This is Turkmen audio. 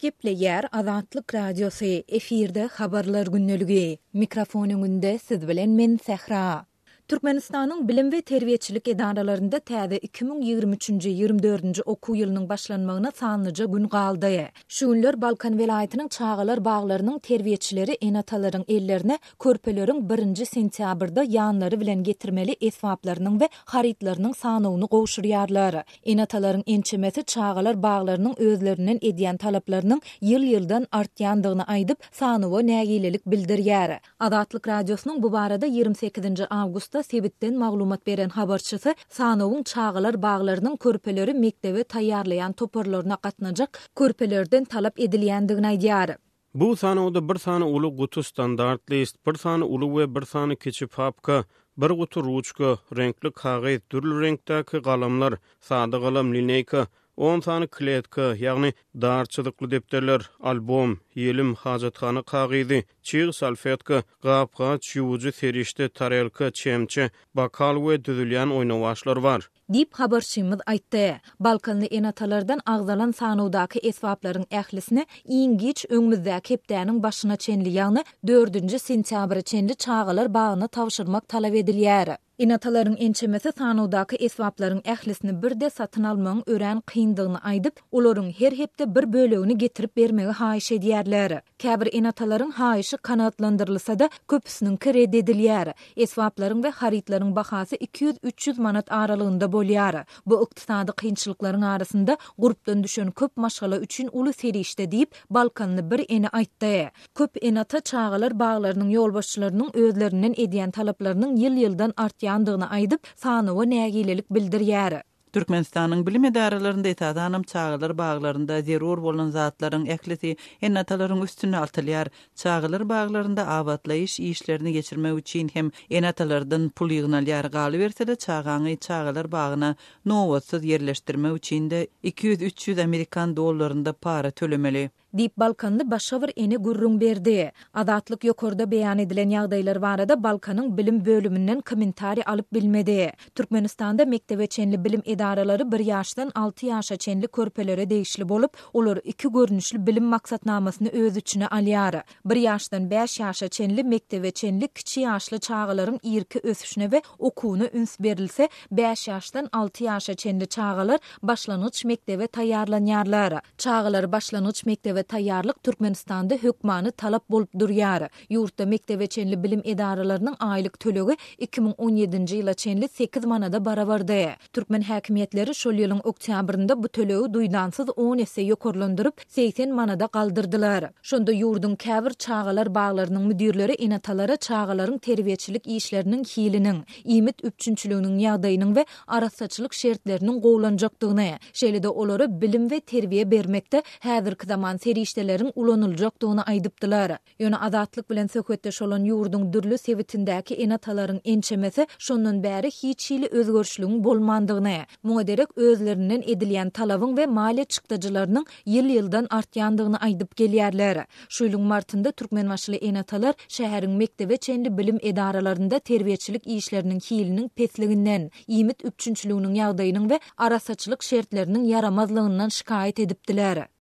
Gepleýär Azatlyk Radiosu efirde habarlar günneligi. Mikrofonunda siz bilen men Sehra. Türkmenistanyň bilim we terbiýetçilik edaralarynda täze 2023-24 okuw ýylynyň başlanmagyna sanlyja gün galdy. Şu günler Balkan welaýatynyň Çağalar baglarynyň terbiýetçileri enatalaryň ellerine körpeleriň 1 sentýabrda ýanlary bilen getirmeli esbaplarynyň we haritlarynyň sanawyny gowşurýarlar. Enatalaryň ençemesi Çağalar baglarynyň özlerinden edýän talaplarynyň ýyl-ýyldan artýandygyny aýdyp sanawy nägilelik bildirýär. Azatlyk Radiosynyň bu barada 28 awgust sebitten maglumat beren habarçysy sanawyň Çağalar baglarynyň körpeleri mektebe taýýarlayan toparlaryna gatnajak körpelerden talap edilýändigini aýdýar. Bu sanawda bir sany uly gutu standart list, bir sany uly we bir sany kiçi papka, bir gutu ruçka, renkli kagaz, türlü renkdäki galamlar, sady galam lineyka, 10 sany kletka, ýagny darçylykly depterler, albom, ýelim hajathana kagyzy, çyg salfetka, gapgaç, ýuwjy serişde tarelka, çemçe, bakal we düzülýän oýnawaşlar bar. Dip habarçymyz aýtdy. Balkanly enatalardan agzalan sanawdaky esbaplaryň ählisini iňgiç öňümüzdäki hepdäniň başyna çenli ýagny 4 sentýabra çenli Çağalar bagyna tawşyrmak talap edilýär. Enatalaryň ençemesi sanawdaky esbaplaryň ählisini birde satyn almagyň ören kyndygyny aýdyp, olaryň her hepde bir bölegini getirip bermegi haýyş edýärler. Käbir enatalaryň haýyşy kanatlandyrylsa-da köpüsiniň red edilýär. Esbaplaryň we haritlaryň bahasy 200-300 manat aralygynda bolýar. Bu ykdysady kynçylyklaryň arasynda gurupdan düşen köp maşgala üçin uly serişde diýip Balkanly bir eni aýtdy. Köp enata Çağalar baglarynyň ýolbaşçylarynyň özlerinden edýän talaplarynyň ýyl-ýyldan artýandygyny aýdyp sanawy nägilelik bildirýär. Türkmenistanyň bilim edaralarynda etadanam Çağalar baglarynda zerur bolan zatlaryň eklisi enatalaryň üstüne altylýar. Çağalar baglarynda awatlaýyş işlerini geçirmek üçin hem enatalardan pul ýygnalýar galy bersede çağaňy Çağalar bagyna nowatsız ýerleşdirmek üçin de 200-300 Amerikan dollarynda para tölemeli. Dip Balkanly başawar eni gurrun berdi. Azatlyk ýokarda beýan edilen ýagdaýlar barada Balkanyň bilim bölümünden kommentari alyp bilmedi. Türkmenistanda mektebe çenli bilim edaralary 1 ýaşdan 6 ýaşa çenli körpelere değişli bolup, olar 2 görnüşli bilim maksatnamasyny öz içine alýar. 1 ýaşdan 5 ýaşa çenli mektebe çenli kiçi ýaşly çağalaryň irki ösüşine we okuwyna üns berilse, 5 ýaşdan 6 ýaşa çenli çağalar başlanyç mektebe taýýarlanýarlar. Çağalar başlanyç mektebe taýýarlyk Türkmenistanda hökmany talap bolup durýar. Ýurtda mektebe çenli bilim edaralarynyň aýlyk tölegi 2017-nji ýyla çenli 8 manada barabardy. Türkmen häkimetleri şol ýylyň oktýabrynda bu tölegi duýdansyz 10 esse ýokarlandyryp 80 manada galdyrdylar. Şonda ýurdun käbir Çağalar baglarynyň müdirleri enatalara Çağalaryň terbiýetçilik işleriniň hiliniň, iýmit üçünçülüğiniň ýagdaýynyň we arasaçylyk şertleriniň gowlanjakdygyny, şeýle-de olary bilim we terbiýe bermekde häzirki zaman serişdeleriň ulanyljakdygyny aýdypdylar. Ýöne Azatlyk bilen söhbetdeş bolan ýurdun dürli sebitindäki enatalaryň ençemesi şondan bäri hiç hili özgörüşlüğiň bolmandygyny, muňa derek özlerinden edilýän talabyň we maliýe çykdyjylarynyň ýyl-ýyldan artýandygyny aýdyp gelýärler. Şu ýylyň martynda türkmen başly enatalar şäheriň mektebe çenli bilim edaralarynda terbiýetçilik işleriniň hiliniň pesliginden, iýmit üçünçülüğiniň ýagdaýynyň we arasaçylyk şertleriniň yaramazlygyndan şikaýet edipdiler.